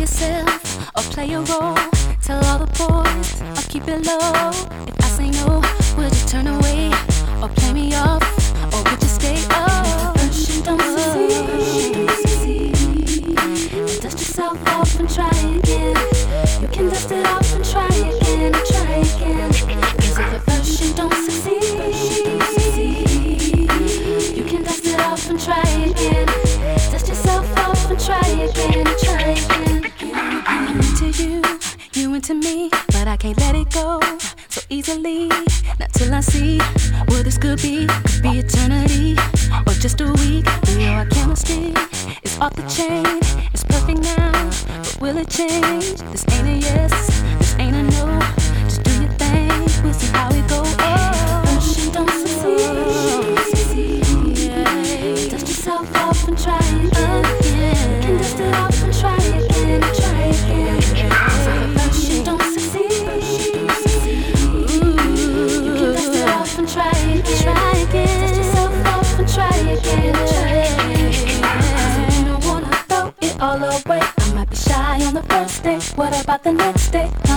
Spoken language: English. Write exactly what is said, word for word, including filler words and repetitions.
yourself or play a role. Tell all the boys or keep it low. If I say no, would you turn away or play me off, or would you stay? Oh, first you don't succeed, then dust yourself off and try again. You can dust it off and try again and try again. Cause if at first you don't succeed, you can dust it off and try again. Dust yourself off and try again and try again. I'm into you, you into me, but I can't let it go so easily. Not till I see what this could be. Could be eternity or just a week. We know our chemistry is off the chain. It's perfect now, but will it change? This ain't a yes, this ain't a no. Just do your thing, we'll see how it goes. Oh, first you don't succeed, yeah. Dust yourself off and try again. Uh, yeah. You can dust it off and try again and try again. So first you don't succeed, you can dust it off and try again. Try again. Dust yourself off and try again. Try again. So you don't wanna throw it all away. I might be shy on the first day. What about the next day?